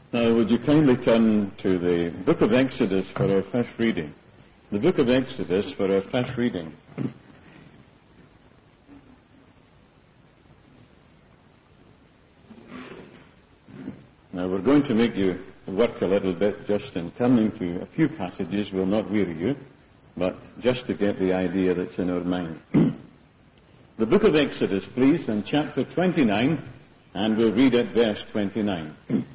Now, would you kindly turn to the book of Exodus for our first reading? The book of Exodus for our first reading. Now, we're going to make you work a little bit just in turning to a few passages. We'll not weary you, but just to get the idea that's in our mind. The book of Exodus, please, and chapter 29, and we'll read at verse 29.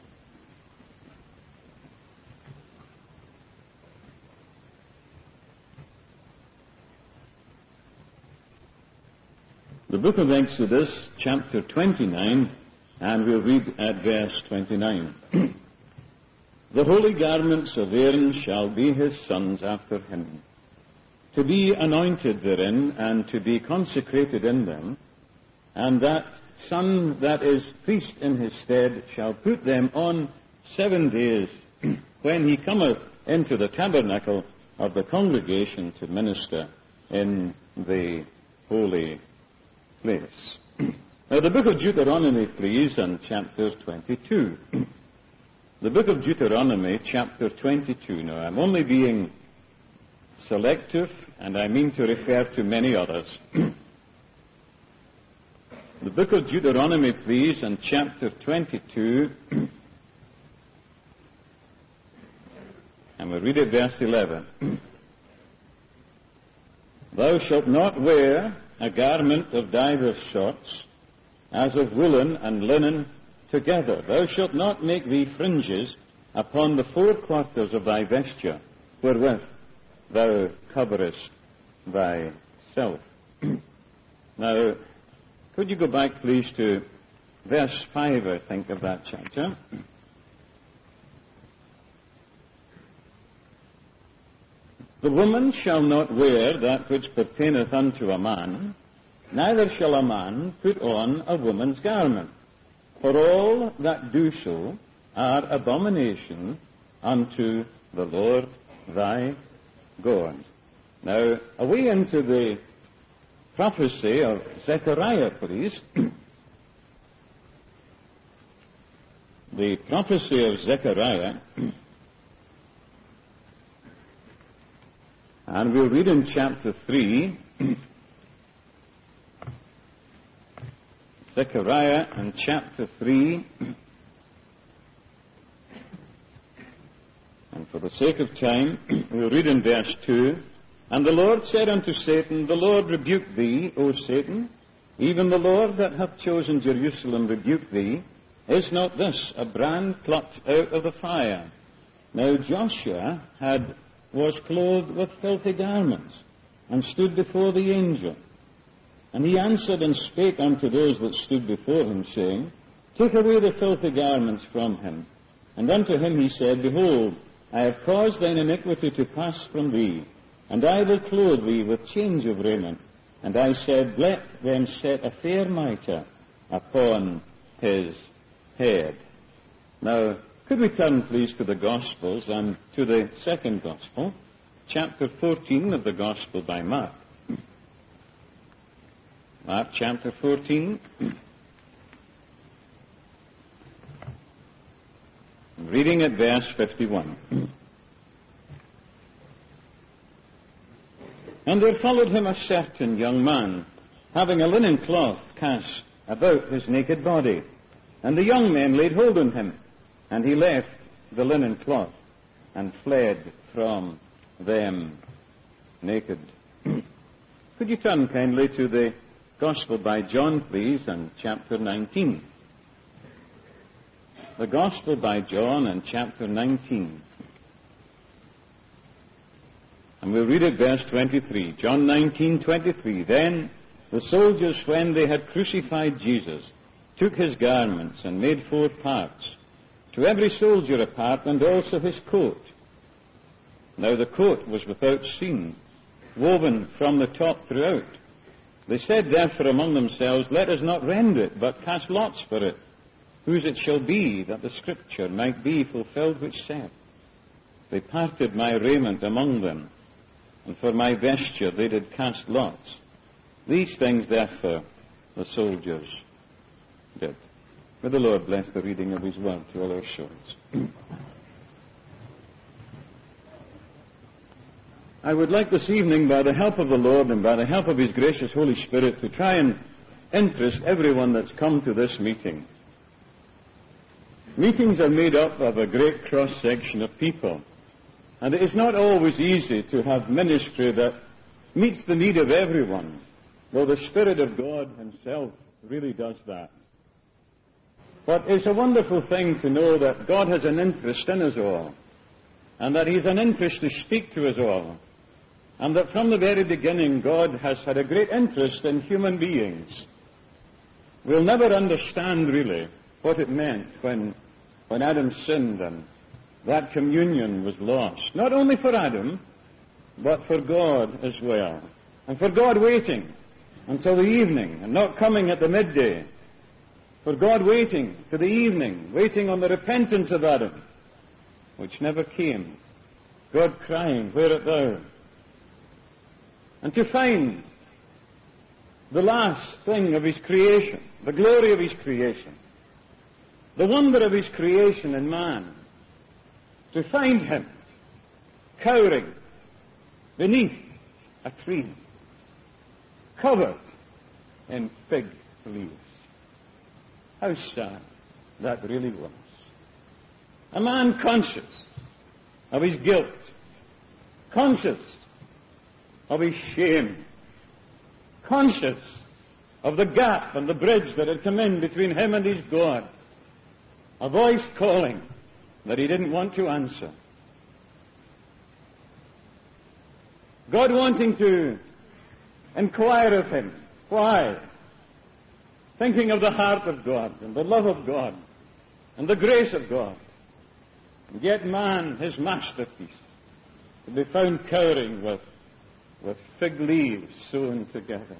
The book of Exodus, chapter 29, and we'll read at verse 29. The holy garments of Aaron shall be his sons after him, to be anointed therein, and to be consecrated in them, and that son that is priest in his stead shall put them on 7 days, when he cometh into the tabernacle of the congregation to minister in the holy place. Now, the book of Deuteronomy, please, and chapter 22. The book of Deuteronomy, chapter 22. Now, I'm only being selective, and I mean to refer to many others. The book of Deuteronomy, please, and chapter 22. And we'll read it, verse 11. Thou shalt not wear a garment of divers sorts, as of woolen and linen together. Thou shalt not make thee fringes upon the 4 quarters of thy vesture, wherewith thou coverest thyself. Now, could you go back, please, to verse 5, I think, of that chapter? The woman shall not wear that which pertaineth unto a man, neither shall a man put on a woman's garment. For all that do so are abomination unto the Lord thy God. Now, away into the prophecy of Zechariah, please. The prophecy of Zechariah. And we'll read in chapter 3, Zechariah and chapter 3, and for the sake of time, we'll read in verse 2, And the Lord said unto Satan, The Lord rebuke thee, O Satan, even the Lord that hath chosen Jerusalem rebuke thee. Is not this a brand plucked out of the fire? Now Joshua was clothed with filthy garments, and stood before the angel. And he answered and spake unto those that stood before him, saying, Take away the filthy garments from him. And unto him he said, Behold, I have caused thine iniquity to pass from thee, and I will clothe thee with change of raiment. And I said, Let them set a fair mitre upon his head. Now, could we turn, please, to the Gospels and to the second Gospel, chapter 14 of the Gospel by Mark. Mark chapter 14. Reading at verse 51. And there followed him a certain young man, having a linen cloth cast about his naked body. And the young men laid hold on him, and he left the linen cloth, and fled from them naked. Could you turn kindly to the Gospel by John, please, and chapter 19. The Gospel by John and chapter 19. And we'll read it, verse 23. John 19:23. Then the soldiers, when they had crucified Jesus, took his garments and made 4 parts, to every soldier a part, and also his coat. Now the coat was without seam, woven from the top throughout. They said therefore among themselves, Let us not rend it, but cast lots for it, whose it shall be, that the scripture might be fulfilled which saith, They parted my raiment among them, and for my vesture they did cast lots. These things therefore the soldiers did. May the Lord bless the reading of His word to all our souls. I would like this evening, by the help of the Lord and by the help of His gracious Holy Spirit, to try and interest everyone that's come to this meeting. Meetings are made up of a great cross-section of people, and it is not always easy to have ministry that meets the need of everyone, though the Spirit of God Himself really does that. But it's a wonderful thing to know that God has an interest in us all, and that He's an interest to speak to us all, and that from the very beginning God has had a great interest in human beings. We'll never understand really what it meant when Adam sinned and that communion was lost, not only for Adam, but for God as well, and for God waiting until the evening and not coming at the midday, for God waiting to the evening, waiting on the repentance of Adam, which never came, God crying, "Where art thou?" And to find the last thing of His creation, the glory of His creation, the wonder of His creation in man, to find him cowering beneath a tree, covered in fig leaves. How sad that really was. A man conscious of his guilt, conscious of his shame, conscious of the gap and the bridge that had come in between him and his God. A voice calling that he didn't want to answer. God wanting to inquire of him. Why? Thinking of the heart of God and the love of God and the grace of God. And yet man, his masterpiece, to be found cowering with fig leaves sewn together.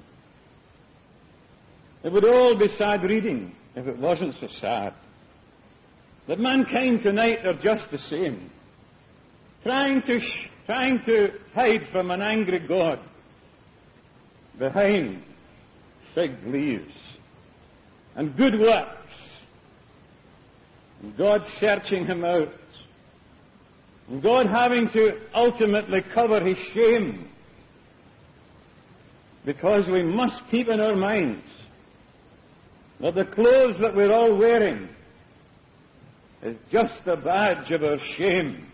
It would all be sad reading if it wasn't so sad. That mankind tonight are just the same, trying to hide from an angry God behind fig leaves and good works, and God searching him out, and God having to ultimately cover his shame, because we must keep in our minds that the clothes that we're all wearing is just a badge of our shame.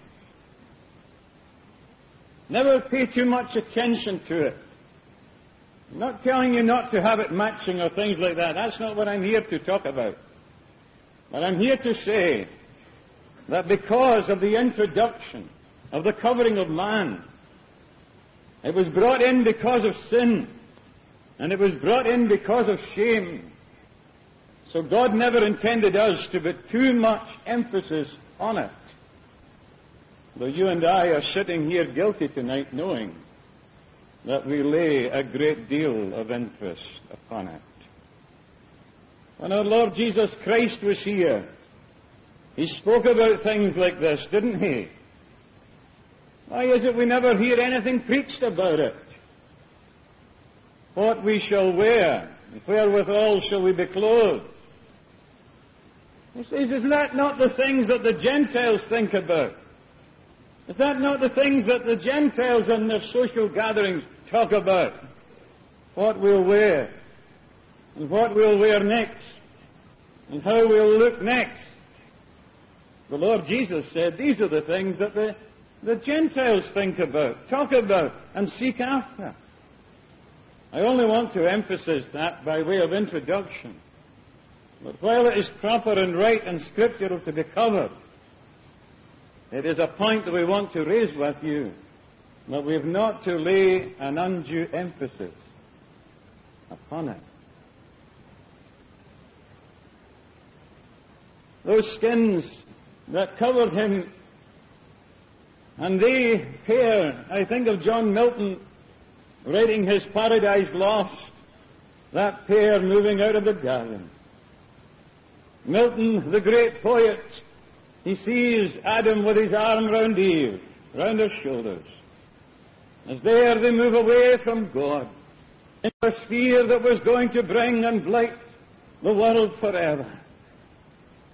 Never pay too much attention to it. I'm not telling you not to have it matching or things like that. That's not what I'm here to talk about. But I'm here to say that because of the introduction of the covering of man, it was brought in because of sin, and it was brought in because of shame. So God never intended us to put too much emphasis on it. Though you and I are sitting here guilty tonight knowing that we lay a great deal of interest upon it. When our Lord Jesus Christ was here, He spoke about things like this, didn't He? Why is it we never hear anything preached about it? What we shall wear, and wherewithal shall we be clothed? He says, is that not the things that the Gentiles think about? Is that not the things that the Gentiles in their social gatherings talk about? What we'll wear, and what we'll wear next, and how we'll look next. The Lord Jesus said these are the things that the Gentiles think about, talk about, and seek after. I only want to emphasize that by way of introduction. But while it is proper and right and scriptural to be covered, it is a point that we want to raise with you, that we have not to lay an undue emphasis upon it. Those skins that covered him, and they pair, I think of John Milton writing his Paradise Lost, that pair moving out of the garden. Milton, the great poet, he sees Adam with his arm round Eve, round her shoulders. As there they move away from God into a sphere that was going to bring and blight the world forever.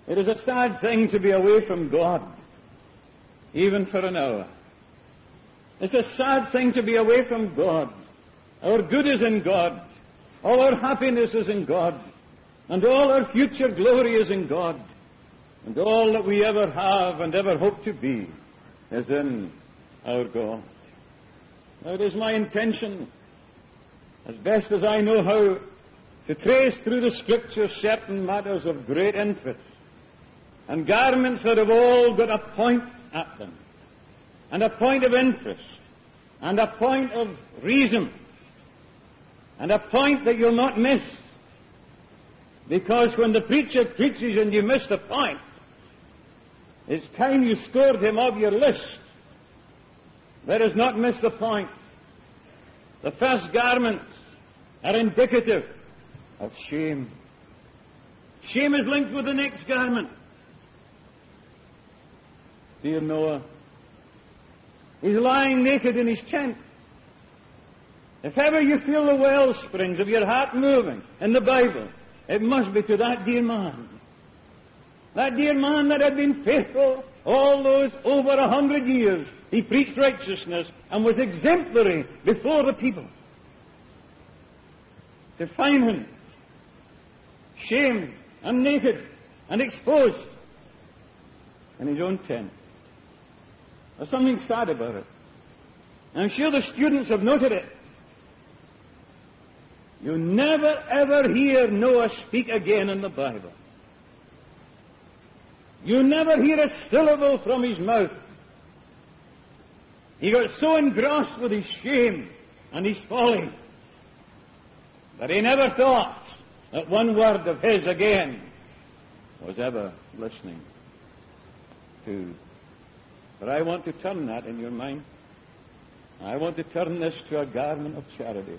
It is a sad thing to be away from God, even for an hour. It's a sad thing to be away from God. Our good is in God. All our happiness is in God. And all our future glory is in God. And all that we ever have and ever hope to be is in our God. Now, it is my intention, as best as I know how, to trace through the Scriptures certain matters of great interest, and garments that have all got a point at them, and a point of interest, and a point of reason, and a point that you'll not miss. Because when the preacher preaches and you miss the point, it's time you scored him off your list. Let us not miss the point. The first garments are indicative of shame. Shame is linked with the next garment. Dear Noah, he's lying naked in his tent. If ever you feel the well springs of your heart moving in the Bible, it must be to that dear man. That dear man that had been faithful all those over 100 years. He preached righteousness and was exemplary before the people. To find him shamed and naked and exposed in his own tent. There's something sad about it. I'm sure the students have noted it. You never ever hear Noah speak again in the Bible. You never hear a syllable from his mouth. He got so engrossed with his shame and his folly that he never thought that one word of his again was ever listening to. But I want to turn that in your mind. I want to turn this to a garment of charity.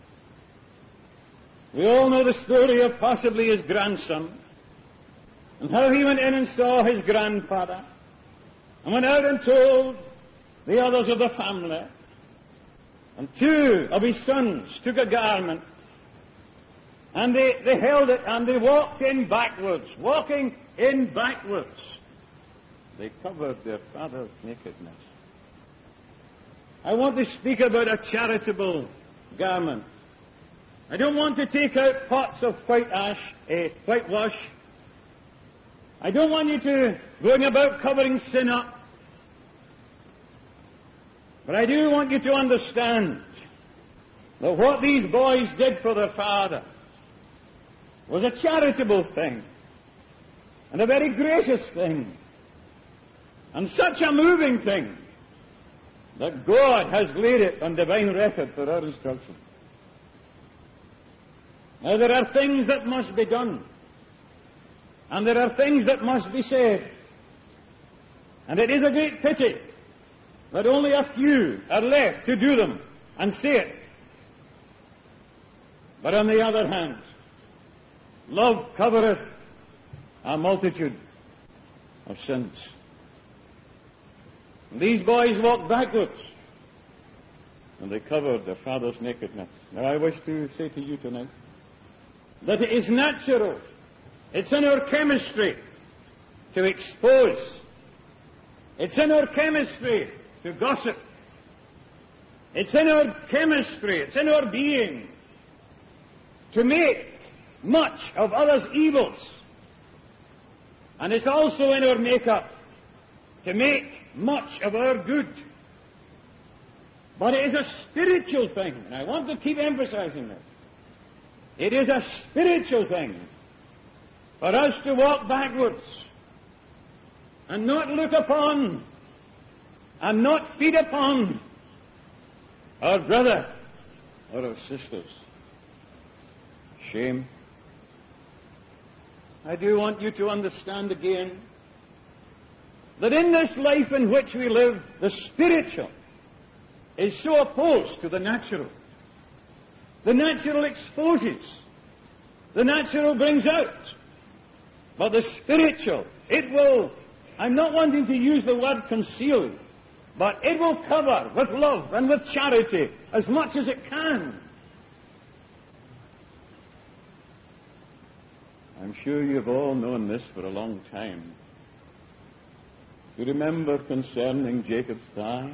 We all know the story of possibly his grandson, and how he went in and saw his grandfather, and went out and told the others of the family. And two of his sons took a garment, and they held it, and they walked in backwards. Walking in backwards, they covered their father's nakedness. I want to speak about a charitable garment. I don't want to take out pots of whitewash. I don't want you to going about covering sin up. But I do want you to understand that what these boys did for their father was a charitable thing, and a very gracious thing, and such a moving thing that God has laid it on divine record for our instruction. Now, there are things that must be done, and there are things that must be said, and it is a great pity that only a few are left to do them and say it. But on the other hand, love covereth a multitude of sins. And these boys walked backwards, and they covered their father's nakedness. Now, I wish to say to you tonight that it is natural, it's in our chemistry to expose. It's in our chemistry to gossip. It's in our chemistry, it's in our being to make much of others' evils. And it's also in our makeup to make much of our good. But it is a spiritual thing, and I want to keep emphasizing this. It is a spiritual thing for us to walk backwards and not look upon and not feed upon our brother or our sisters. Shame. I do want you to understand again that in this life in which we live, the spiritual is so opposed to the natural. The natural exposes. The natural brings out. But the spiritual, it will, I'm not wanting to use the word conceal, but it will cover with love and with charity as much as it can. I'm sure you've all known this for a long time. You remember concerning Jacob's thigh?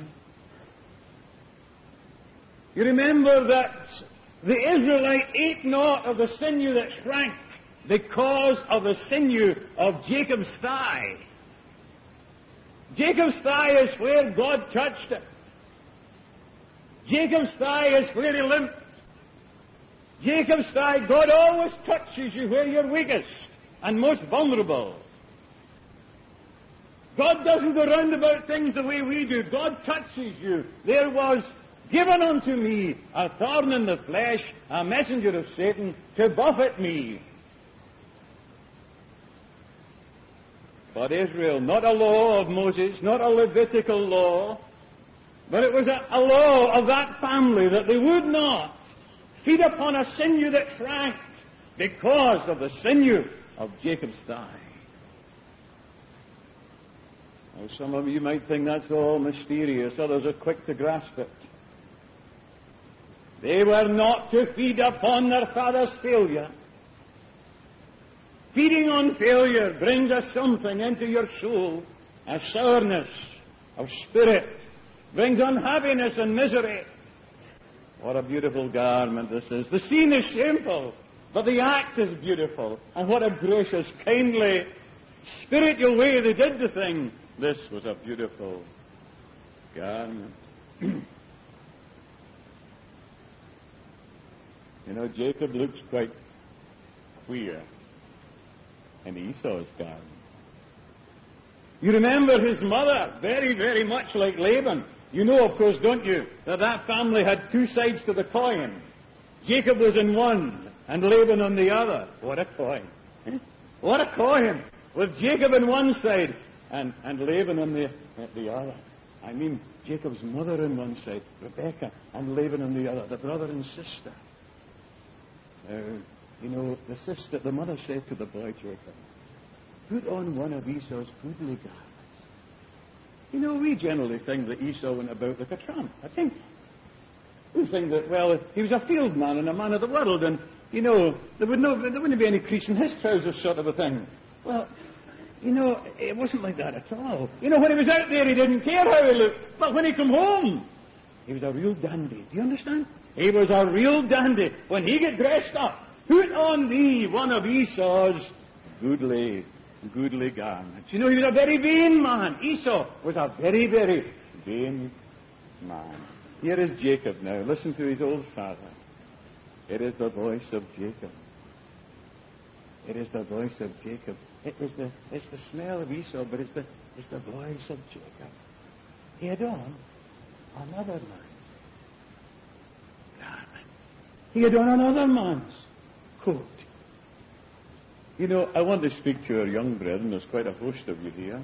You remember that the Israelite ate not of the sinew that shrank because of the sinew of Jacob's thigh. Jacob's thigh is where God touched it. Jacob's thigh is where he limped. Jacob's thigh, God always touches you where you're weakest and most vulnerable. God doesn't go round about things the way we do. God touches you. There was given unto me a thorn in the flesh, a messenger of Satan, to buffet me. But Israel, not a law of Moses, not a Levitical law, but it was a law of that family that they would not feed upon a sinew that shrank because of the sinew of Jacob's thigh. Now, some of you might think that's all mysterious. Others are quick to grasp it. They were not to feed upon their father's failure. Feeding on failure brings us something into your soul, a sourness of spirit, brings unhappiness and misery. What a beautiful garment this is. The scene is shameful, but the act is beautiful. And what a gracious, kindly, spiritual way they did the thing. This was a beautiful garment. You know, Jacob looks quite queer in Esau's garment. You remember his mother, very, very much like Laban. You know, of course, don't you, that that family had two sides to the coin. Jacob was in one, and Laban on the other. What a coin. What a coin. With Jacob on one side, and Laban on the other. I mean, Jacob's mother on one side, Rebekah, and Laban on the other, the brother and sister. You know, the mother said to the boy Jacob, put on one of Esau's goodly garments. You know, we generally think that Esau went about like a tramp. I think we think that, well, he was a field man and a man of the world, and, you know, there wouldn't be any crease in his trousers sort of a thing. Well, you know, it wasn't like that at all. You know, when he was out there, he didn't care how he looked. But when he came home, he was a real dandy. Do you understand? He was a real dandy. When he got dressed up, put on thee one of Esau's goodly garments. You know, he was a very vain man. Esau was a very, very vain man. Here is Jacob now. Listen to his old father. It is the voice of Jacob. It is the voice of Jacob. It's the smell of Esau, but it's the voice of Jacob. He had on another man's garment. He had on another man's coat. You know, I want to speak to our young brethren. There's quite a host of you here.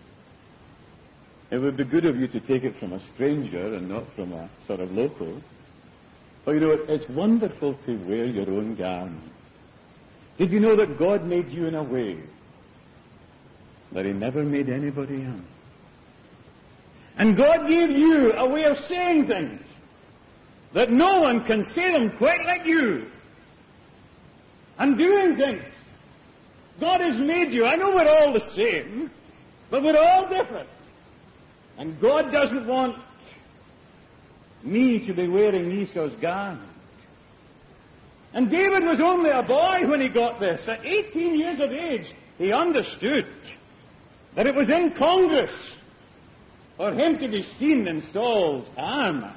It would be good of you to take it from a stranger and not from a sort of local. But you know, it's wonderful to wear your own garment. Did you know that God made you in a way that He never made anybody else? And God gave you a way of saying things that no one can say them quite like you. And doing things. God has made you. I know we're all the same, but we're all different. And God doesn't want me to be wearing Esau's garment. And David was only a boy when he got this. At 18 years of age, he understood that it was incongruous for him to be seen in Saul's armor.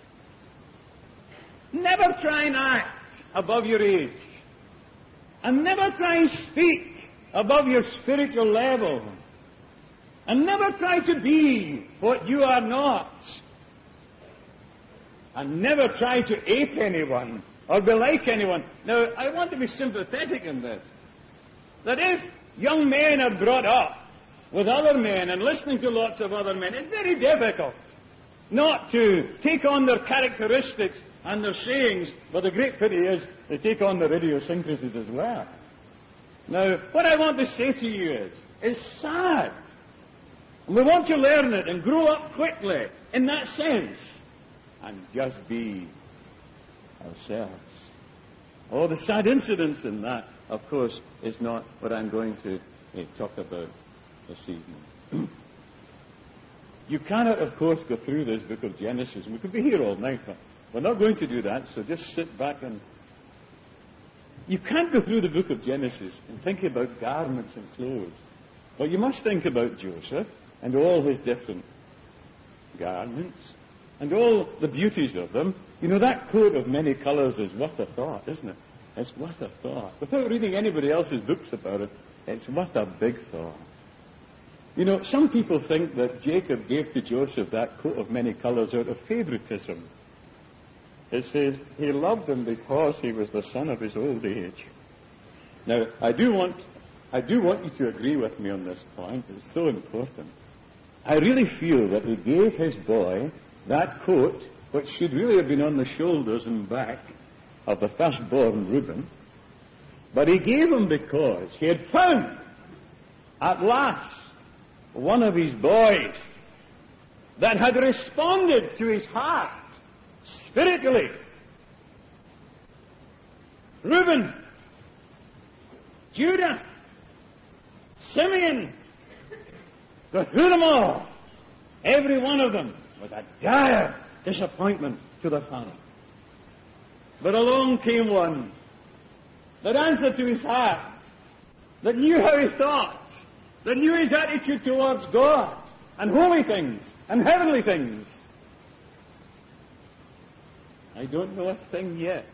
Never try and act above your age. And never try and speak above your spiritual level. And never try to be what you are not. And never try to ape anyone or be like anyone. Now, I want to be sympathetic in this. That if young men are brought up with other men and listening to lots of other men, it's very difficult not to take on their characteristics and their sayings, but the great pity is they take on their idiosyncrasies as well. Now, what I want to say to you is, it's sad. And we want to learn it and grow up quickly in that sense and just be ourselves. Oh, the sad incidents in that of course, is not what I'm going to talk about this evening. You cannot, of course, go through this book of Genesis. We could be here all night, but we're not going to do that, so just sit back and... You can't go through the book of Genesis and think about garments and clothes. But you must think about Joseph and all his different garments and all the beauties of them. You know, that coat of many colors is worth a thought, isn't it? It's worth a thought. Without reading anybody else's books about it, it's worth a big thought. You know, some people think that Jacob gave to Joseph that coat of many colors out of favoritism. It says he loved him because he was the son of his old age. Now, I do want you to agree with me on this point. It's so important. I really feel that he gave his boy that coat, which should really have been on the shoulders and back of the firstborn Reuben, but he gave him because he had found, at last, one of his boys that had responded to his heart spiritually. Reuben, Judah, Simeon, go through them all. Every one of them was a dire disappointment to the father. But along came one that answered to his heart, that knew how he thought, that knew his attitude towards God and holy things and heavenly things. I don't know a thing yet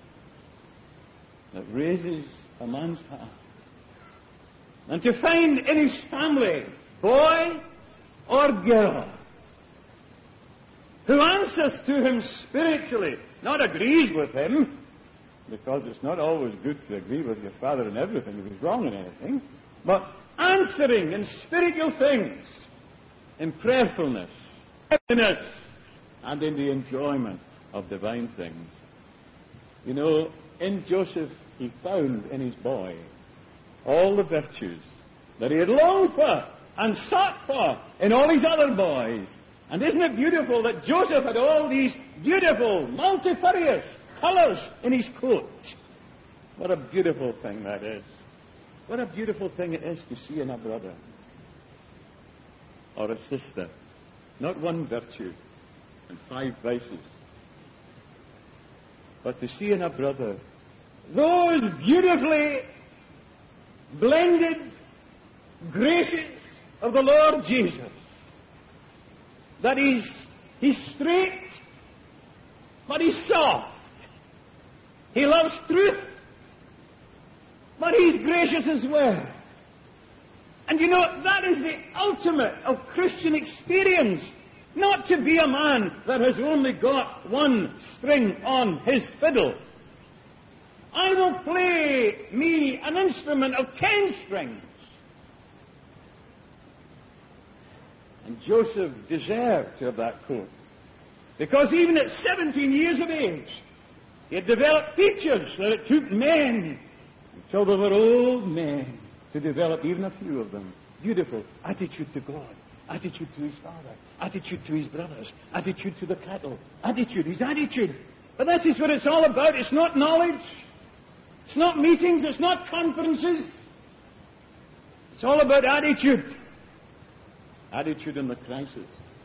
that raises a man's heart and to find in his family, boy or girl, who answers to him spiritually, not agrees with him, because it's not always good to agree with your father in everything if he's wrong in anything, but answering in spiritual things, in prayerfulness, happiness, and in the enjoyment of divine things. You know, in Joseph he found in his boy all the virtues that he had longed for and sought for in all his other boys. And isn't it beautiful that Joseph had all these beautiful, multifarious colors in his coat? What a beautiful thing that is. What a beautiful thing it is to see in a brother or a sister not one virtue and 5 vices, but to see in a brother those beautifully blended graces of the Lord Jesus. That he's straight, but he's soft. He loves truth, but he's gracious as well. And you know, that is the ultimate of Christian experience. Not to be a man that has only got one string on his fiddle. I will play me an instrument of 10 strings. And Joseph deserved to have that coat. Because even at 17 years of age, he had developed features that it took men until they were old men to develop, even a few of them, beautiful attitude to God, attitude to his father, attitude to his brothers, attitude to the cattle, his attitude. But that is what it's all about. It's not knowledge. It's not meetings. It's not conferences. It's all about attitude. Attitude in the crisis.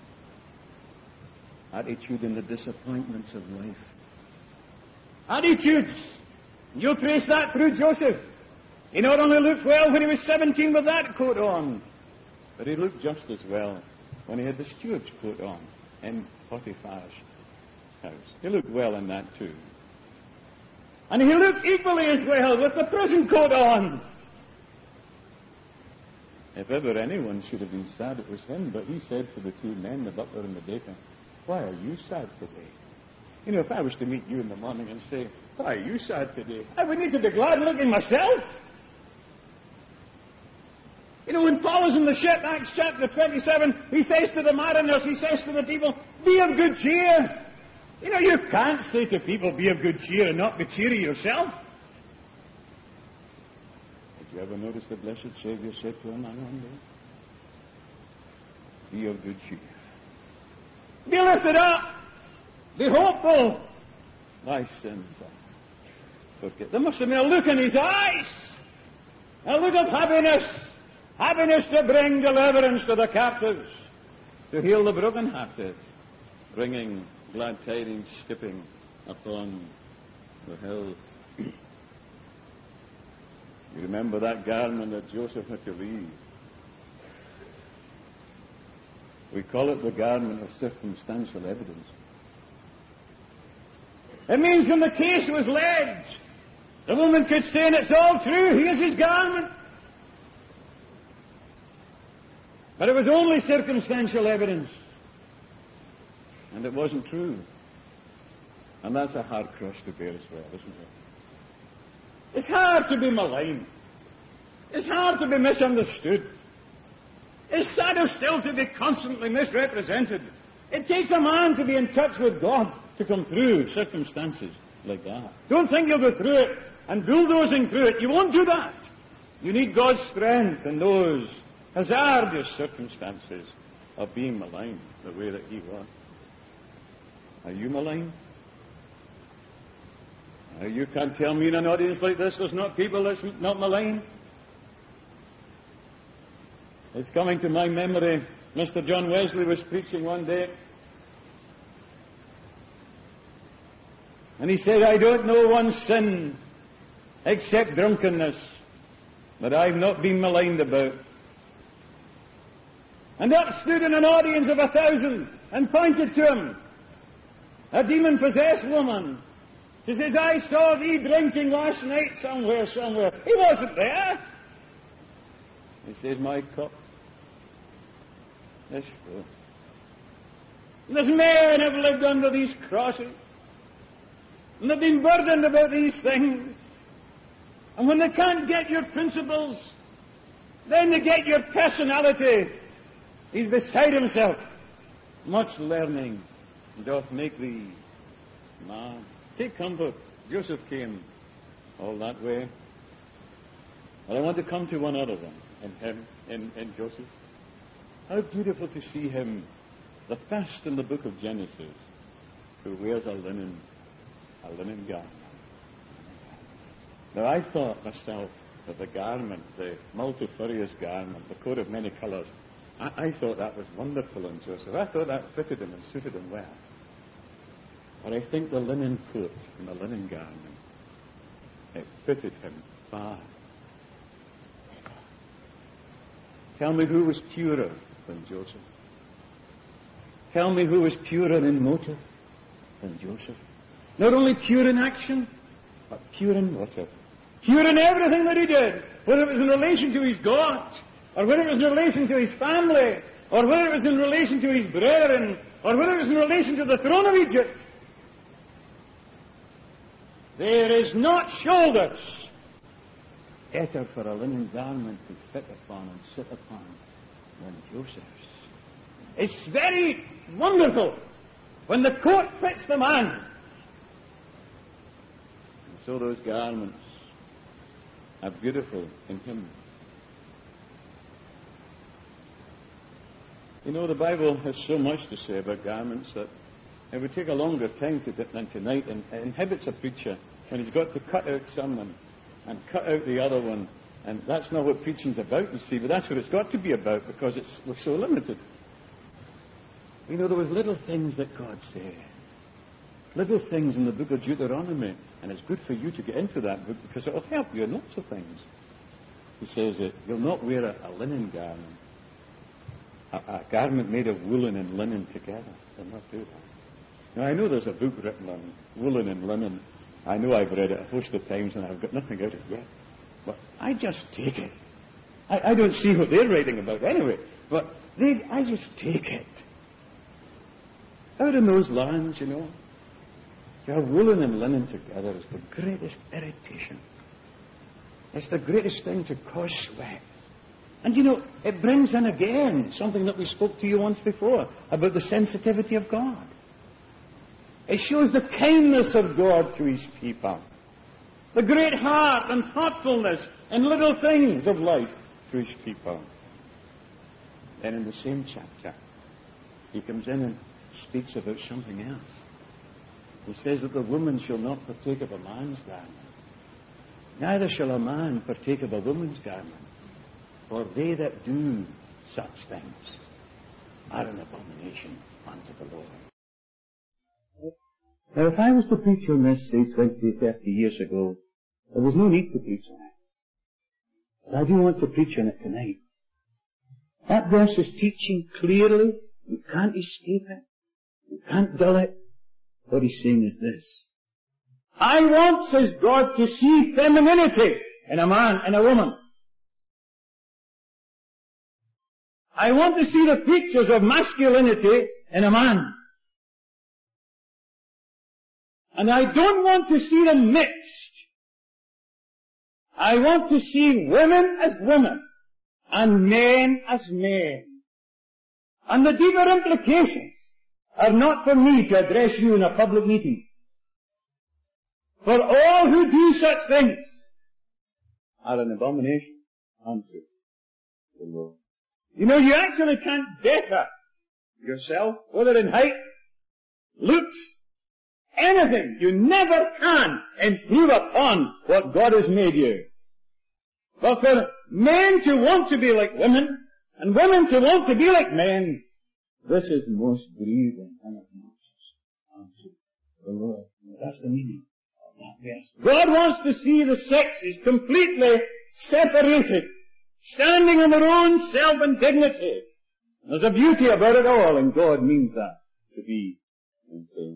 Attitude in the disappointments of life. Attitudes. You'll trace that through Joseph. He not only looked well when he was 17 with that coat on, but he looked just as well when he had the steward's coat on in Potiphar's house. He looked well in that too. And he looked equally as well with the prison coat on. If ever anyone should have been sad, it was him. But he said to the 2 men, the butler and the baker, "Why are you sad today?" You know, if I was to meet you in the morning and say, "Why are you sad today?" I would need to be glad looking myself. You know, when Paul is in the ship, Acts chapter 27, he says to the mariners, he says to the people, "Be of good cheer." You know, you can't say to people, "Be of good cheer," and not be cheery yourself. Did you ever notice the blessed Savior said to a man one day, "Be of good cheer. Be lifted up. Be hopeful. Thy sins are forgiven." There must have been a look in his eyes A look of happiness. Happiness to bring deliverance to the captives, to heal the brokenhearted, bringing glad tidings skipping upon the hills. You remember that garment that Joseph had to leave. We call it the garment of circumstantial evidence. It means when the case was laid, the woman could say, and it's all true, here's his garment. But it was only circumstantial evidence. And it wasn't true. And that's a hard cross to bear as well, isn't it? It's hard to be maligned. It's hard to be misunderstood. It's sadder still to be constantly misrepresented. It takes a man to be in touch with God to come through circumstances like that. Don't think you'll go through it and bulldozing through it. You won't do that. You need God's strength in those hazardous circumstances of being maligned the way that he was. Are you maligned? You can't tell me in an audience like this there's not people that's not maligned. It's coming to my memory. Mr. John Wesley was preaching one day, and he said, I don't know one sin except drunkenness that I've not been maligned about. And up stood in an audience of 1,000 and pointed to him a demon-possessed woman. She says, I saw thee drinking last night somewhere. He wasn't there. He says, my cup is full. There's men have lived under these crosses, and they've been burdened about these things. And when they can't get your principles, then they get your personality. He's beside himself. Much learning doth make thee man. Take comfort. Joseph came all that way. But I want to come to one other one in him, in Joseph. How beautiful to see him, the first in the book of Genesis, who wears a linen garment. Now I thought myself that the garment, the multifarious garment, the coat of many colours, I thought that was wonderful in Joseph. I thought that fitted him and suited him well. But I think the linen coat and the linen garment, it fitted him far. Tell me who was purer than Joseph. Tell me who was purer in motive than Joseph. Not only pure in action, but pure in motive. Pure in everything that he did, whether it was in relation to his God, or whether it was in relation to his family, or whether it was in relation to his brethren, or whether it was in relation to the throne of Egypt. There is not shoulders better for a linen garment to fit upon and sit upon than Joseph's. It's very wonderful when the coat fits the man. And so those garments are beautiful in him. You know, the Bible has so much to say about garments that it would take a longer time than tonight, and it inhibits a preacher when he's got to cut out some and cut out the other one. And that's not what preaching's about, you see, but that's what it's got to be about because we're so limited. You know, there was little things that God said. Little things in the book of Deuteronomy, and it's good for you to get into that book because it will help you in lots of things. He says that you'll not wear a linen garment, a garment made of woolen and linen together. You'll not do that. Now, I know there's a book written on woolen and linen. I know I've read it a host of times and I've got nothing out of it yet. But I just take it. I don't see what they're writing about anyway, but I just take it. Out in those lands, you know, to have woolen and linen together is the greatest irritation. It's the greatest thing to cause sweat. And you know, it brings in again something that we spoke to you once before about the sensitivity of God. It shows the kindness of God to his people. The great heart and thoughtfulness in little things of life to his people. Then in the same chapter, he comes in and speaks about something else. He says that the woman shall not partake of a man's garment. Neither shall a man partake of a woman's garment, for they that do such things are an abomination unto the Lord. Now, if I was to preach on this, say, 20, 30 years ago, there was no need to preach on it. But I do want to preach on it tonight. That verse is teaching clearly. You can't escape it. You can't dull it. What he's saying is this. I want, says God, to see femininity in a man and a woman. I want to see the features of masculinity in a man. And I don't want to see them mixed. I want to see women as women and men as men. And the deeper implications are not for me to address you in a public meeting. For all who do such things are an abomination unto the Lord. You know, you actually can't better yourself, whether in height, looks, anything. You never can improve upon what God has made you. But for men to want to be like women, and women to want to be like men, this is most grieving and obnoxious unto the Lord. That's the meaning of that verse. God wants to see the sexes completely separated, standing on their own self and dignity. There's a beauty about it all, and God means that to be maintained.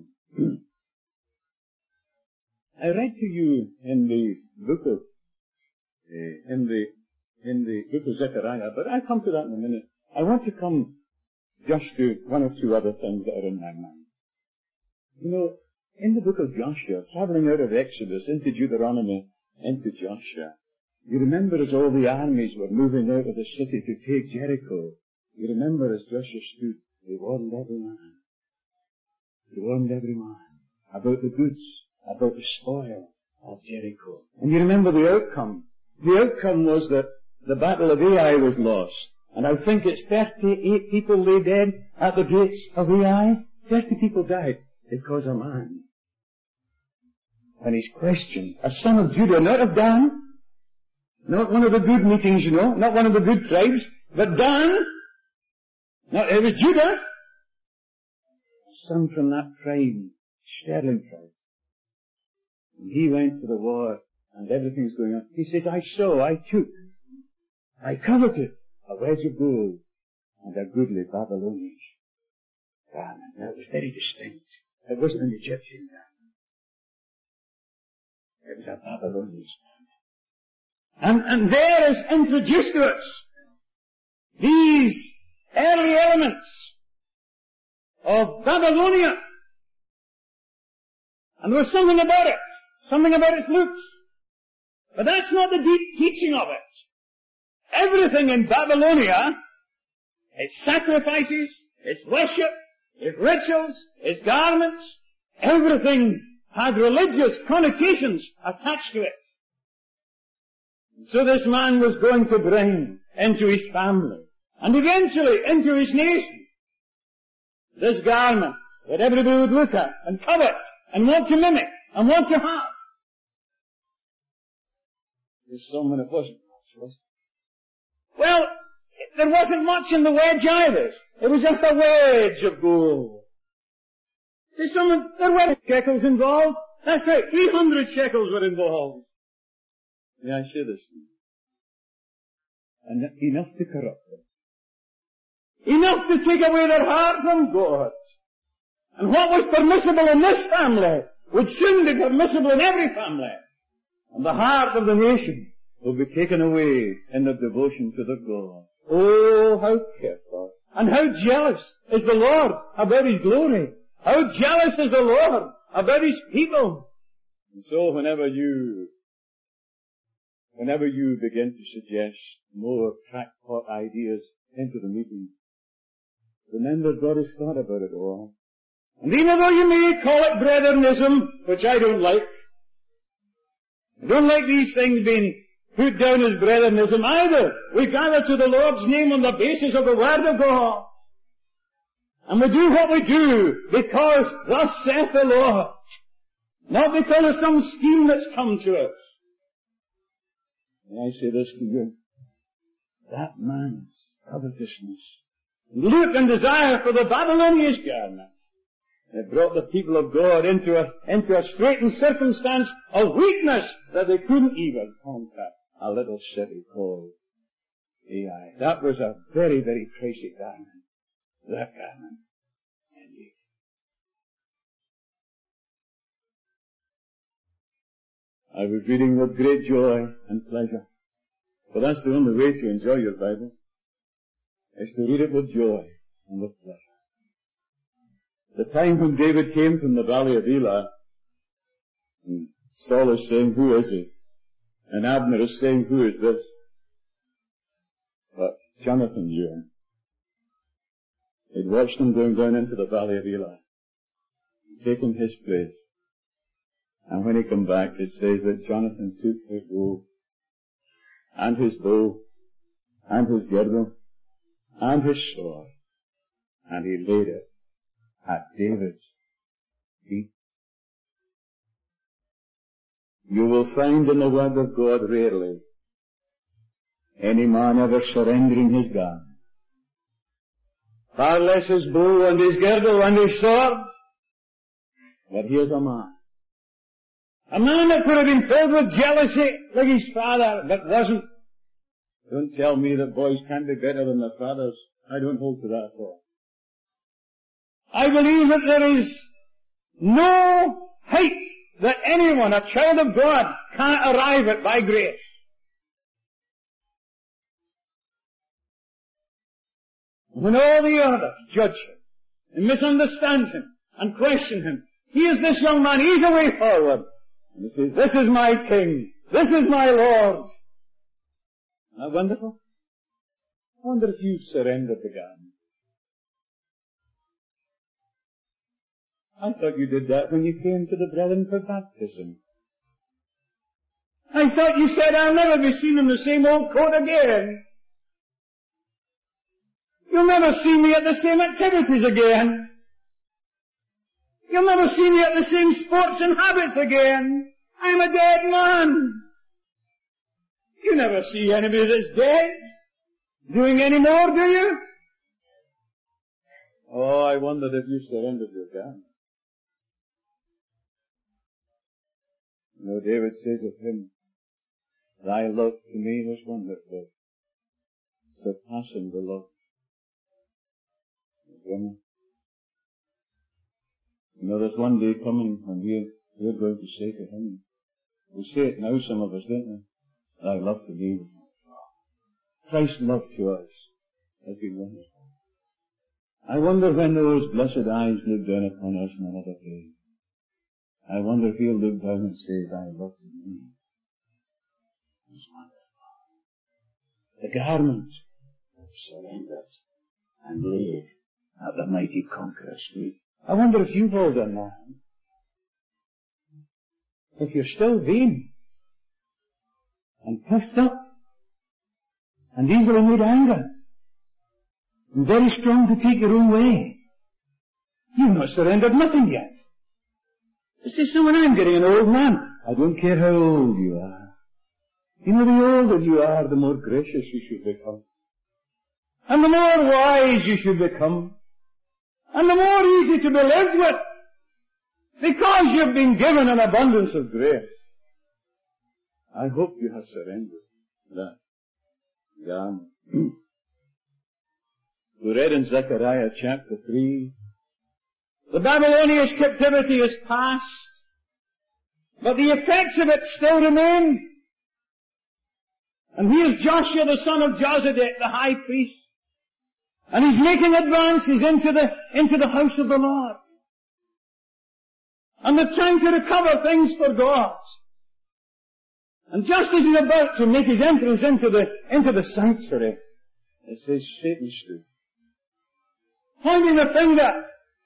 I read to you in the book of Zechariah, but I'll come to that in a minute. I want to come just to one or two other things that are in my mind. You know, in the book of Joshua, traveling out of Exodus into Deuteronomy, into Joshua, you remember as all the armies were moving out of the city to take Jericho, you remember as Joshua stood, they warned every man. They warned every man about the goods, about the spoil of Jericho. And you remember the outcome. The outcome was that the battle of Ai was lost. And I think it's 38 people lay dead at the gates of Ai. 30 people died because a man, when he's questioned, a son of Judah, not of Dan, not one of the good meetings, you know, not one of the good tribes, but Dan, it was Judah, a son from that tribe, Sterling tribe. And he went to the war, and everything's going on. He says, I coveted a wedge of gold and a goodly Babylonian garment. Now, it was very distinct. It wasn't an Egyptian garment. It was a Babylonian garment. And there is introduced to us these early elements of Babylonia. And there was something about it. Something about its looks. But that's not the deep teaching of it. Everything in Babylonia, its sacrifices, its worship, its rituals, its garments, everything had religious connotations attached to it. So this man was going to bring into his family, and eventually into his nation, this garment that everybody would look at and covet and want to mimic and want to have. There's someone it wasn't much, was it? Well, there wasn't much in the wedge either. It was just a wedge of gold. See, there were shekels involved. That's right, 300 shekels were involved. May I say this? And enough to corrupt them. Enough to take away their heart from God. And what was permissible in this family would soon be permissible in every family. And the heart of the nation will be taken away in their devotion to their God. Oh, how careful. And how jealous is the Lord about His glory. How jealous is the Lord about His people. And so whenever you begin to suggest more crackpot ideas into the meeting, remember God has thought about it all. And even though you may call it bretherism, which I don't like, I don't like these things being put down as bretherism either. We gather to the Lord's name on the basis of the Word of God. And we do what we do because thus saith the Lord. Not because of some scheme that's come to us. May I say this to you? That man's covetousness, look and desire for the Babylonian garment, it brought the people of God into a straitened circumstance of weakness that they couldn't even conquer a little city called Ai. That was a very, very pricey garment. That garment. Indeed. I was reading with great joy and pleasure. But that's the only way to enjoy your Bible, is to read it with joy and with pleasure. The time when David came from the valley of Elah, and Saul is saying, who is he? And Abner is saying, who is this? But Jonathan knew him. He'd watched him going down into the valley of Elah, taking his place. And when he came back, it says that Jonathan took his robe, and his bow, and his girdle, and his sword, and he laid it at David's feet. You will find in the Word of God rarely any man ever surrendering his garment, far less his bow and his girdle and his sword. But here's a man that could have been filled with jealousy like his father, but wasn't. Don't tell me that boys can't be better than their fathers. I don't hold to that thought. I believe that there is no height that anyone, a child of God, can't arrive at by grace. When all the others judge him, and misunderstand him, and question him, here's this young man, he's a way forward. And he says, this is my King, this is my Lord. Isn't that wonderful? I wonder if you've surrendered the garment. I thought you did that when you came to the brethren for baptism. I thought you said, I'll never be seen in the same old coat again. You'll never see me at the same activities again. You'll never see me at the same sports and habits again. I'm a dead man. You never see anybody that's dead doing any more, do you? Oh, I wondered if you surrendered your garment. You know, David says of him, thy love to me was wonderful, surpassing the love of women. You know, there's one day coming when we're going to say to him, we say it now, some of us, don't we? Thy love to me was wonderful. Christ's love to us has been wonderful. I wonder when those blessed eyes look down upon us on another day, I wonder if he'll look down and say, thy love to me was wonderful. The garment surrendered and laid at the mighty conqueror's feet. I wonder if you've all done that. If you're still vain and puffed up and easily made angry and very strong to take your own way, you've not surrendered nothing yet. You say, so when I'm getting an old man, I don't care how old you are. You know, the older you are, the more gracious you should become. And the more wise you should become. And the more easy to be lived with. Because you've been given an abundance of grace. I hope you have surrendered that garment. We read in Zechariah chapter 3, the Babylonian captivity is past, but the effects of it still remain. And here's Joshua, the son of Josedek, the high priest, and he's making advances into the house of the Lord. And they're trying to recover things for God. And just as he's about to make his entrance into the sanctuary, it says Satan stood, pointing the finger.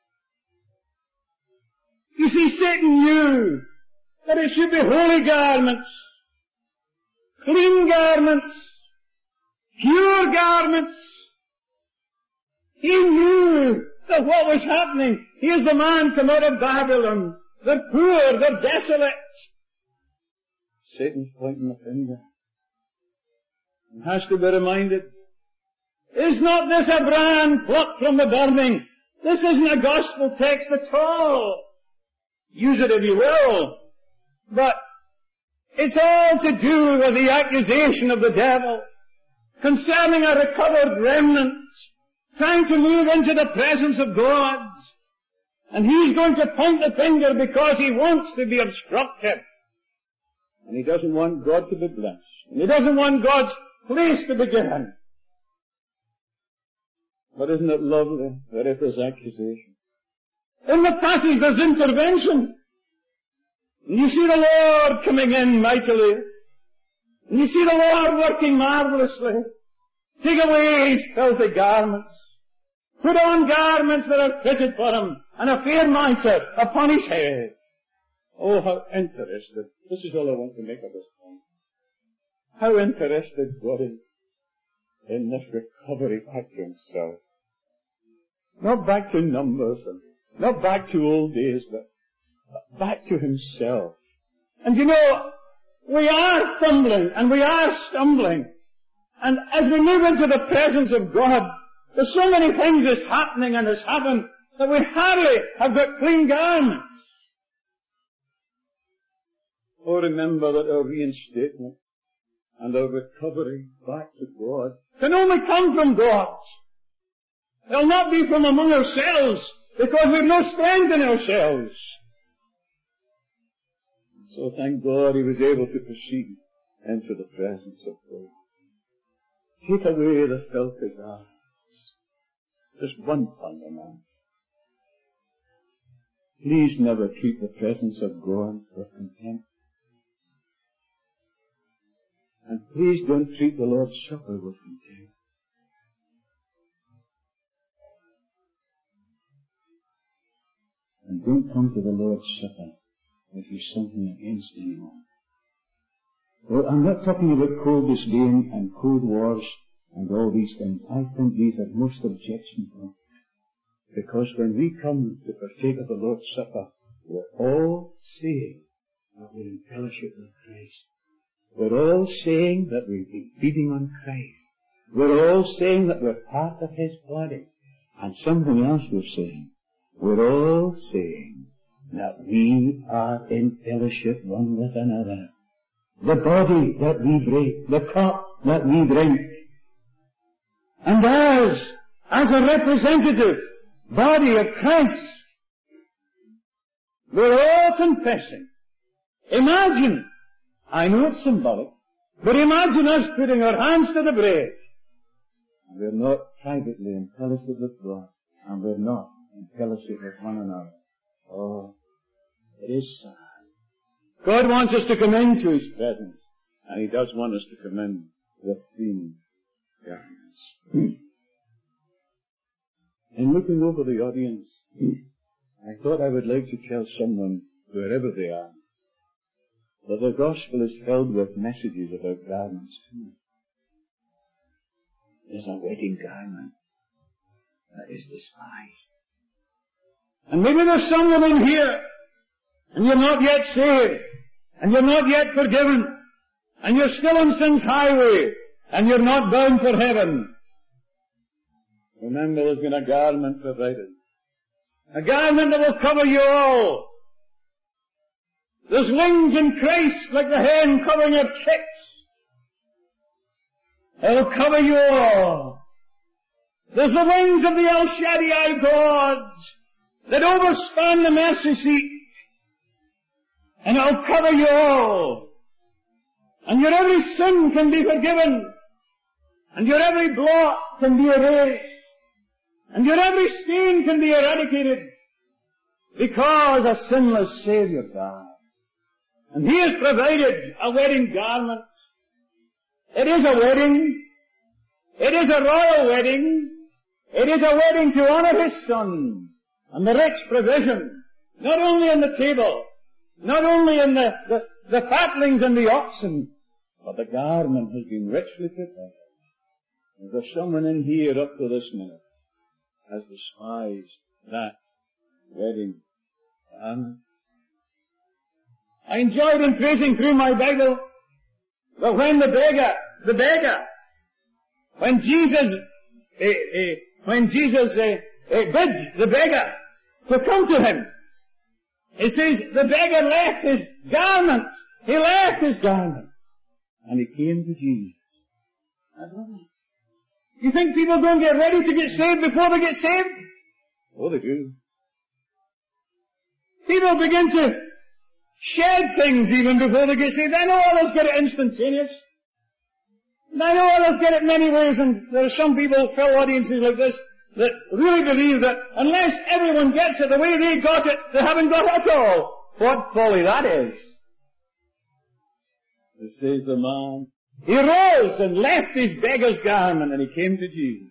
You see, Satan knew that it should be holy garments, clean garments, pure garments. He knew that what was happening. Here's the man come out of Babylon. They're poor, they're desolate. Satan's pointing the finger. and has to be reminded, is not this a brand plucked from the burning? This isn't a gospel text at all. Use it if you will. But it's all to do with the accusation of the devil concerning a recovered remnant trying to move into the presence of God. And he's going to point the finger because he wants to be obstructive. And he doesn't want God to be blessed. And he doesn't want God's place to be given. But isn't it lovely that if there's accusation? In the passage there's intervention. And you see the Lord coming in mightily. And you see the Lord working marvelously. Take away his filthy garments. Put on garments that are fitted for him, and a fair mitre upon his head. Oh, how interested. This is all I want to make of this point. How interested God is in this recovery back to himself. Not back to numbers, and not back to old days, but back to himself. And you know, we are fumbling, and we are stumbling. And as we move into the presence of God, there's so many things that's happening and has happened that we hardly have got clean garments. Oh, remember that our reinstatement and our recovery back to God can only come from God. It'll not be from among ourselves, because we've no strength in ourselves. So thank God he was able to proceed into the presence of God. Take away the filthy garments. Just one thing, man. Please never treat the presence of God with contempt. And please don't treat the Lord's Supper with contempt. And don't come to the Lord's Supper if you've something against anyone. Well, I'm not talking about cold disdain and cold wars and all these things. I think these are most objectionable. Because when we come to partake of the Lord's Supper, we're all saying that we're in fellowship with Christ. We're all saying that we've been feeding on Christ. We're all saying that we're part of his body. And something else we're saying. We're all saying that we are in fellowship one with another. The body that we break, the cup that we drink. And as a representative body of Christ, we're all confessing. Imagine, I know it's symbolic, but imagine us putting our hands to the bread. And we're not privately in fellowship with God, and we're not in fellowship with one another. Oh, it is sad. God wants us to come into his presence, and he does want us to come in with clean garments. In looking over the audience, I thought I would like to tell someone, wherever they are, that the gospel is filled with messages about garments too. There's a wedding garment that is despised. And maybe there's someone in here, and you're not yet saved, and you're not yet forgiven, and you're still on sin's highway, and you're not bound for heaven. Remember, there's been a garment provided. A garment that will cover you all. There's wings in Christ like the hen covering her chicks. It'll cover you all. There's the wings of the El Shaddai God that overspan the mercy seat. And it'll cover you all. And your every sin can be forgiven. And your every blot can be erased. And your every stain can be eradicated. Because a sinless Savior died. And he has provided a wedding garment. It is a wedding. It is a royal wedding. It is a wedding to honor his Son. And the rich provision, not only on the table, not only in the fatlings and the oxen, but the garment has been richly prepared. If there's someone in here up to this minute has despised that wedding garment. I enjoyed in tracing through my Bible that when the beggar when Jesus bid the beggar to come to him, it says the beggar left his garment. He left his garment. And he came to Jesus. I love that. You think people don't get ready to get saved before they get saved? Oh, they do. People begin to shed things even before they get saved. I know others get it instantaneous. And I know others get it many ways, and there are some people, fellow audiences like this, that really believe that unless everyone gets it the way they got it, they haven't got it at all. What folly that is. It says the man, he rose and left his beggar's garment and he came to Jesus.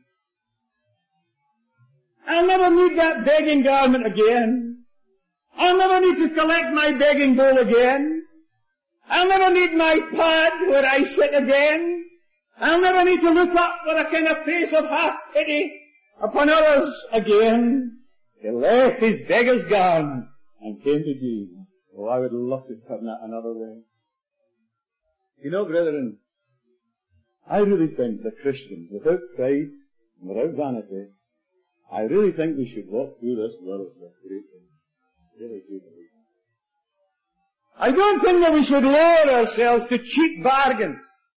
I'll never need that begging garment again. I'll never need to collect my begging bowl again. I'll never need my pad where I sit again. I'll never need to look up with a kind of face of half pity upon others again. He left his beggar's garment and came to Jesus. Oh, I would love to turn that another way. You know, brethren, I really think that Christians, without pride and without vanity, I really think we should walk through this world with great things. Really do believe that. I don't think that we should lower ourselves to cheap bargains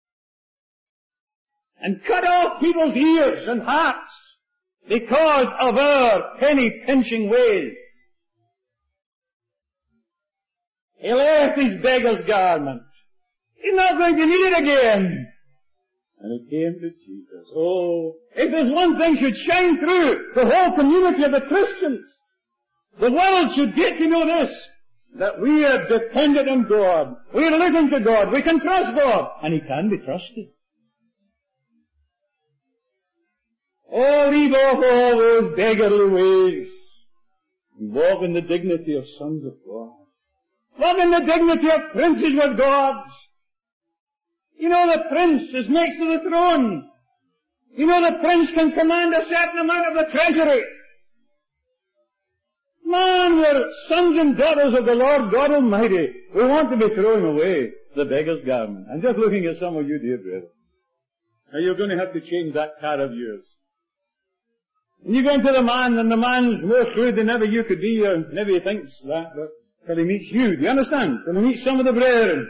and cut off people's ears and hearts because of our penny-pinching ways. He left his beggar's garment. He's not going to need it again. And he came to Jesus. Oh, if there's one thing should shine through the whole community of the Christians, the world should get to know this, that we are dependent on God. We are living to God. We can trust God. And He can be trusted. Oh, leave off all those beggarly ways. And walk in the dignity of sons of God. Walk in the dignity of princes with gods. You know the prince is next to the throne. You know the prince can command a certain amount of the treasury. Man, we're sons and daughters of the Lord God Almighty. We want to be throwing away the beggar's garment. I'm just looking at some of you, dear brethren. Now you're going to have to change that car of yours. And you go into the man, and the man's more shrewd than ever you could be, or maybe he thinks that, but till he meets you, do you understand? Till he meets some of the brethren.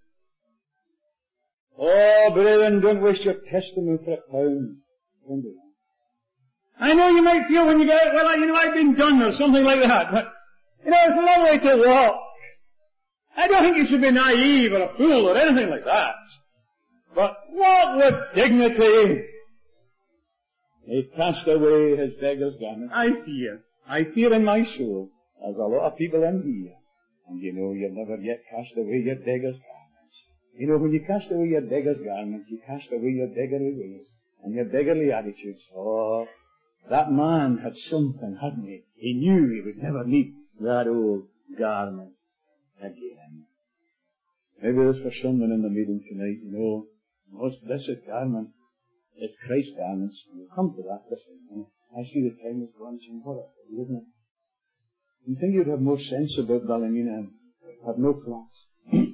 Oh, brethren, don't waste your testimony for a pound. Don't do that. I know you might feel when you get out, well, I've been done or something like that, but, it's a lovely to walk. I don't think you should be naive or a fool or anything like that. But walk with dignity. He cast away his beggar's garment. I fear in my soul, as a lot of people in here. And you've never yet cast away your beggar's garments. When you cast away your beggar's garments, you cast away your beggarly ways and your beggarly attitudes. Oh, that man had something, hadn't he? He knew he would never need that old garment again. Maybe there's for someone in the meeting tonight, the most blessed garment is Christ's garments. We'll come to that, listen. I see the time is gone, so what isn't it? You think you'd have more sense about Ballymena and have no class?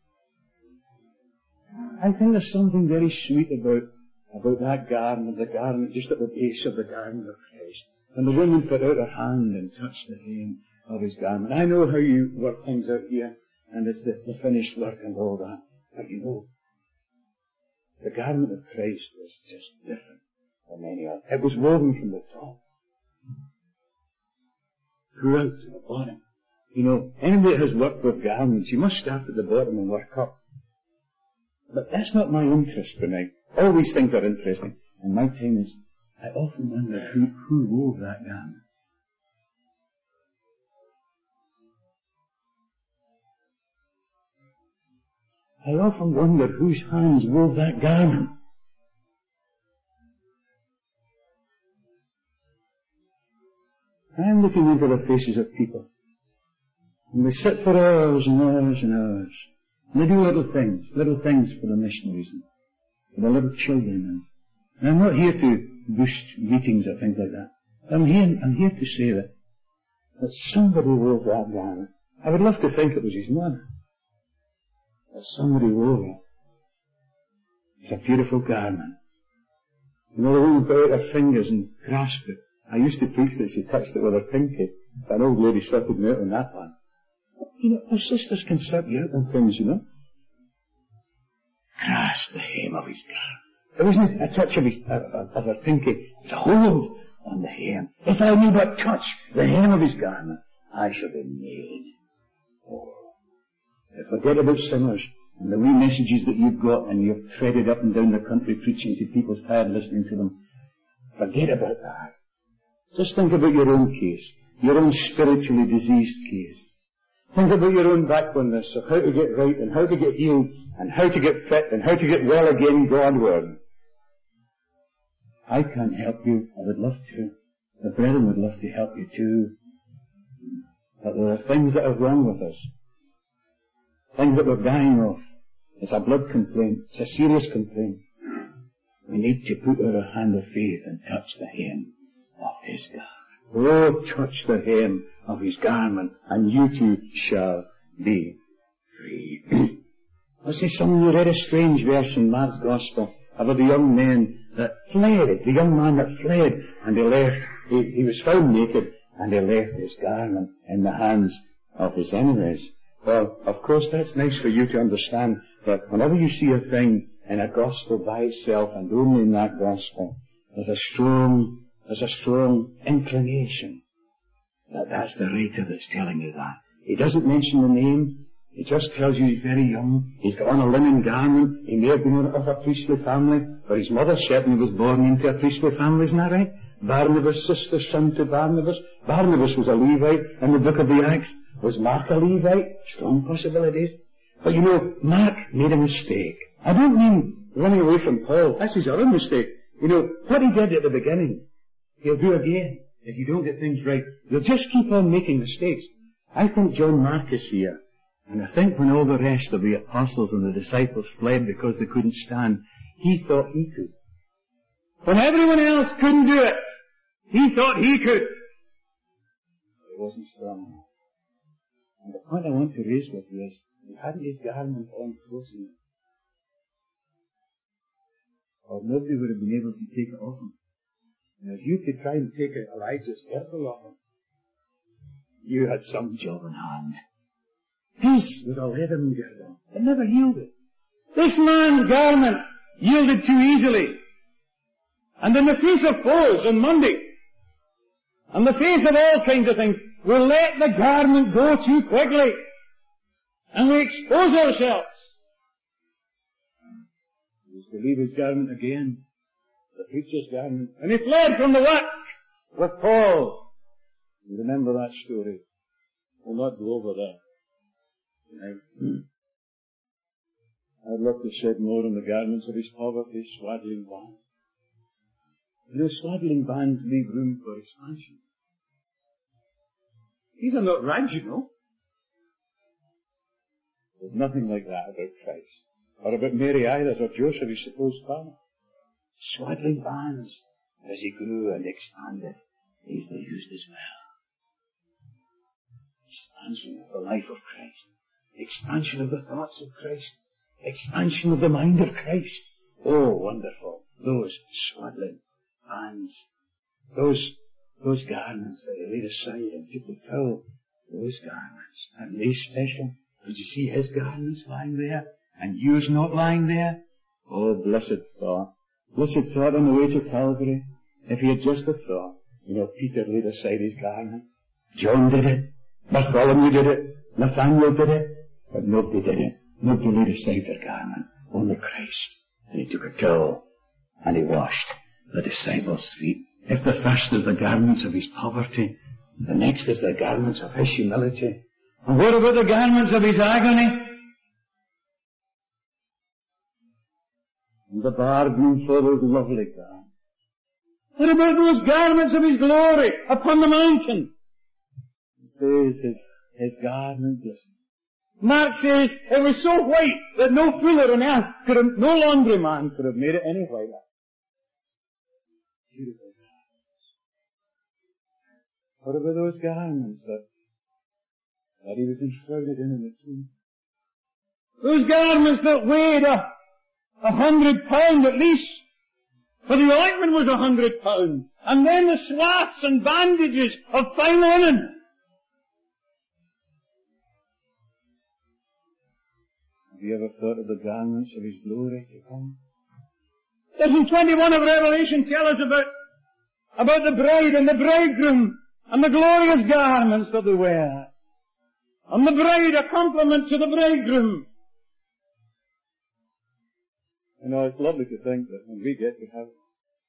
I think there's something very sweet about that garment, the garment just at the base of the garment of Christ. And the woman put out her hand and touched the hem of his garment. I know how you work things out here, and it's the finished work and all that. But the garment of Christ was just different from any other. It was woven from the top throughout to the bottom. Anybody that has worked with garments, you must start at the bottom and work up. But that's not my interest tonight. All these things are interesting. And my time is, I often wonder who wove that garment. I often wonder whose hands wove that garment. I'm looking into the faces of people. And they sit for hours and hours and hours. And they do little things for the missionaries and for the little children. And I'm not here to boost meetings or things like that. I'm here to say that somebody wove that garment. I would love to think it was his mother. That somebody wove it. It's a beautiful garment. You know, they wouldn't put out their fingers and grasp it. I used to preach that she touched it with her pinky. An old lady sorted me out on that one. You know, our sisters can sort you out on things, you know. Grasp the hem of his garment. It wasn't a touch of her pinky. It's a hold on the hem. If I may but touch the hem of his garment, I shall be made whole. Forget about sinners and the wee messages that you've got and you've threaded up and down the country preaching to people tired listening to them. Forget about that. Just think about your own case, your own spiritually diseased case. Think about your own backwardness of how to get right and how to get healed and how to get fit and how to get well again Godward. I can't help you. I would love to. The brethren would love to help you too. But there are things that are wrong with us. Things that we're dying of. It's a blood complaint. It's a serious complaint. We need to put out our hand of faith and touch the hem of his garment. Oh, touch the hem of his garment, and you too shall be free. I see some of you read a strange verse in Mark's Gospel about the young man that fled, the young man that fled, and he left, he was found naked, and he left his garment in the hands of his enemies. Well, of course, that's nice for you to understand that whenever you see a thing in a gospel by itself, and only in that gospel, there's a strong inclination that that's the writer that's telling you that. He doesn't mention the name. He just tells you he's very young. He's got on a linen garment. He may have been of a priestly family, but his mother certainly was born into a priestly family, isn't that right? Barnabas' sister's son to Barnabas. Barnabas was a Levite in the book of the Acts. Was Mark a Levite? Strong possibilities. But you know, Mark made a mistake. I don't mean running away from Paul. That's his other mistake. You know, what he did at the beginning, he'll do again. If you don't get things right, you'll just keep on making mistakes. I think John Mark is here. And I think when all the rest of the apostles and the disciples fled because they couldn't stand, he thought he could. When everyone else couldn't do it, he thought he could. But he wasn't strong enough. And the point I want to raise with you is, he hadn't his garment on close enough. Or nobody would have been able to take it off him. And if you could try and take Elijah's girdle off him, you had some job in hand. His was a leathern girdle. It never yielded. This man's garment yielded too easily. And in the face of foes on Monday, in the face of all kinds of things, we let the garment go too quickly. And we expose ourselves. He used to leave his garment again, the preacher's garment, and he fled from the work with Paul. You remember that story. We'll not go over that. I'd love to shed more on the garments of his poverty, swaddling bands. You know, swaddling bands leave room for expansion. These are not rags, you know. There's nothing like that about Christ. Or about Mary either, or Joseph, his supposed father. Swaddling bands, as he grew and expanded, these were used as well. Expansion of the life of Christ. Expansion of the thoughts of Christ. Expansion of the mind of Christ. Oh, wonderful. Those swaddling bands. Those garments that he laid aside and took to fill those garments. And they special. Did you see his garments lying there? And yours not lying there? Oh, blessed thought. Blessed thought on the way to Calvary. If he had just a thought. You know, Peter laid aside his garment. John did it. Bartholomew did it. Nathaniel did it. But nobody did it. Nobody laid aside their garment. Only Christ. And he took a towel and he washed the disciples' feet. If the first is the garments of his poverty, the next is the garments of his humility. And what about the garments of his agony? And the bargain for those lovely garments. What about those garments of his glory upon the mountain? It says his garment glistened. Mark says it was so white that no fuller on earth could have, no laundryman could have made it any whiter. Beautiful garments. What about those garments that he was enshrouded in the tomb? Those garments that weighed 100 pounds at least. For the ointment was £100, and then the swaths and bandages of fine linen. Have you ever thought of the garments of His glory to come? Doesn't 21 of Revelation tell us about the bride and the bridegroom and the glorious garments that they wear? And the bride a compliment to the bridegroom. You know, it's lovely to think that when we get to heaven,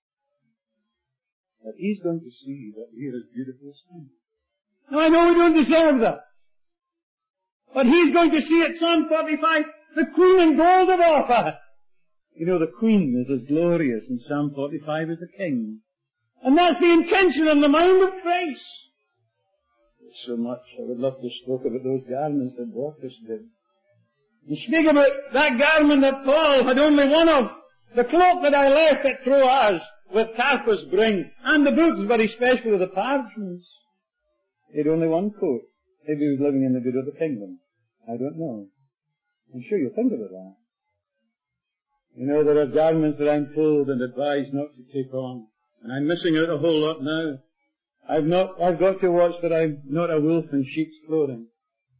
that He's going to see that we are as beautiful as Him. Now I know we don't deserve that. But He's going to see at Psalm 45, the queen in gold of Ophir. You know, the queen is as glorious in Psalm 45 as the king. And that's the intention and the mind of Christ. So much I would love to speak about those garments that Dorcas did. You speak about that garment that Paul had only one of, the cloak that I left at Troas with Carpus bring, and the books, but especially the parchments. He had only one coat. Maybe he was living in the good of the kingdom. I don't know. I'm sure you'll think about that. You know, there are garments that I'm told and advised not to take on, and I'm missing out a whole lot now. I've got to watch that I'm not a wolf in sheep's clothing.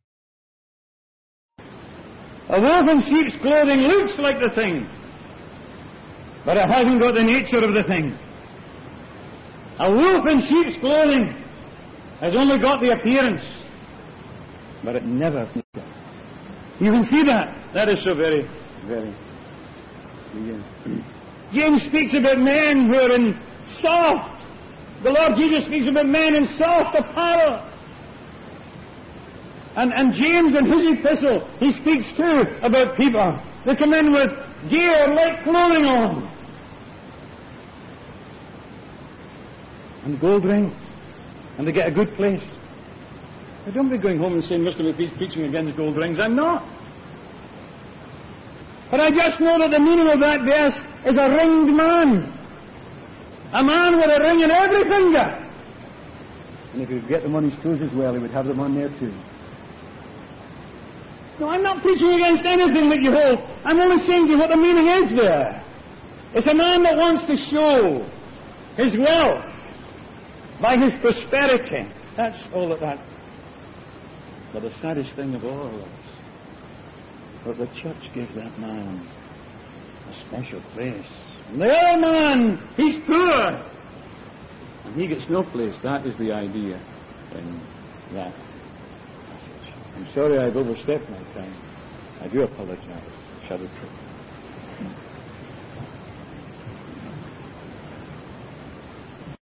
A wolf in sheep's clothing looks like the thing, but it hasn't got the nature of the thing. A wolf in sheep's clothing has only got the appearance, but it never. You can see that. That is so very, very. James speaks about men who are in soft. The Lord Jesus speaks about men in soft apparel. And James in his epistle, he speaks too about people. They come in with gear, light clothing on. And gold rings. And they get a good place. Now don't be going home and saying, Mr. McPhee's preaching against gold rings. I'm not. But I just know that the meaning of that verse is a ringed man. A man with a ring in every finger. And if he could get them on his toes as well, he would have them on there too. No, I'm not preaching against anything that you hold. I'm only saying to you what the meaning is there. It's a man that wants to show his wealth by his prosperity. That's all that. But the saddest thing of all is that the church gives that man a special place. And the other man, he's poor, and he gets no place. That is the idea in that passage. I'm sorry I've overstepped my time. I do apologize. Shall we pray?